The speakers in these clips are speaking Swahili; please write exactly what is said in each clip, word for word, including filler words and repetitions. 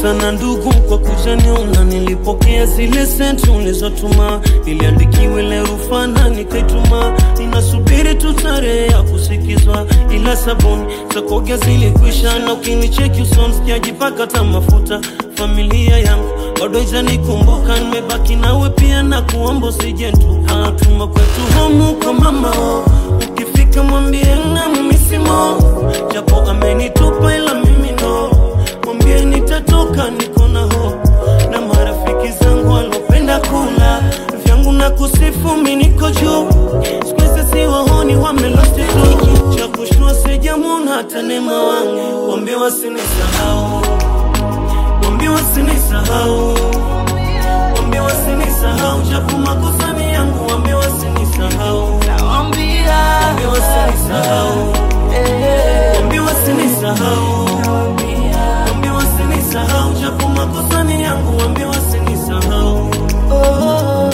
sana ndugu kwa kujaniona. Nilipokea zile senti ulizotuma, iliandikiwa ile rufana nikaituma. Ninasubiri tu tarehe ya kusikizwa, ila sabuni za kuogea zilikwisha. Na ukinicheki usoni sijajipaka hata mafuta. Familia yangu bado haijanikumbuka, nimebaki nawe pia na kuomba usije nitupa. Tuma kwetu homu kwa mama, ukifika mwambie na mmisimo, japo amenitupa ila mimi no. Mwambie nitatoka niko na hope, na marafiki zangu walopenda kula vyangu na kusifu mimi niko juu. Squeeze si wahoni wamelost tu, cha kushtua sijamwona hata neema wangu. Mwambie wasinisahau, mwambie wasinisahau, mwambie wasinisahau, japo makosa ni yangu. Mwambie wasinisahau, Mwambie mwambie wasinisahau, mwambie wasinisahau, mwambie wasinisahau, japo makosa ni yangu. Mwambie wasinisahau. oh,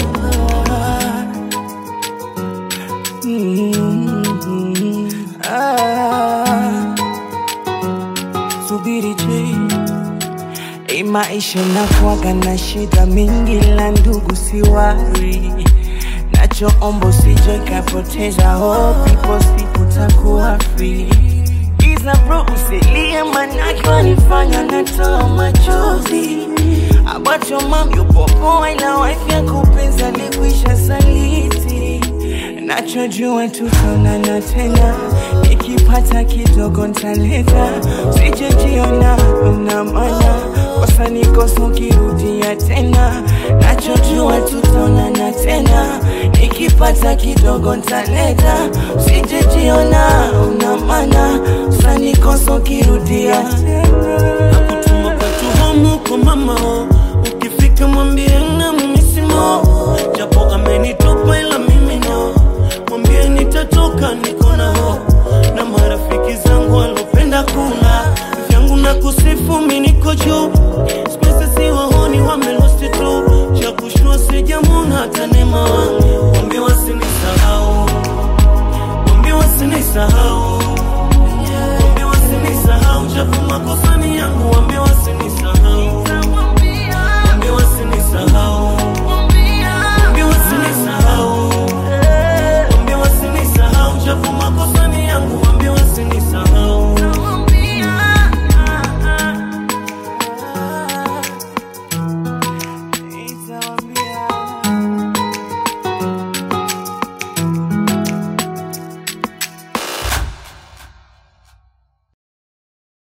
mm-hmm. ah. Subiri je, hii maisha nakuwaga na shida mingi, la ndugu siwari. Nachoomba usije kapoteza hope, ipo siku takuwa free. Iza bro usilie manake wanifanya natoa machozi. About your mom yupo poa, ila wife yako penzi alikwisha saliti. Nachojua tutaonana tena, nikipata kidogo ntaleta. Sijajiona una maana, kosa ni kosa ukirudia tena. Nachojua tutaonana tena, nikipata kidogo ntaleta. Sijajiona una maana, kosa ni kosa ukirudia tena. Nakutuma kwetu homu kwa mama, ukifika mwambie na mmisimo, japo amenitupa ila mimi no. Mwambie nitatoka niko na hope, na marafiki zangu walopenda kula vyangu na kusifu mimi niko juu. Squeeze si wahoni wamelost tu, cha kushtua sijamwona hata neema wangu. Mwambie wasinisahau, mwambie wasinisahau, mwambie wasinisahau, japo makosa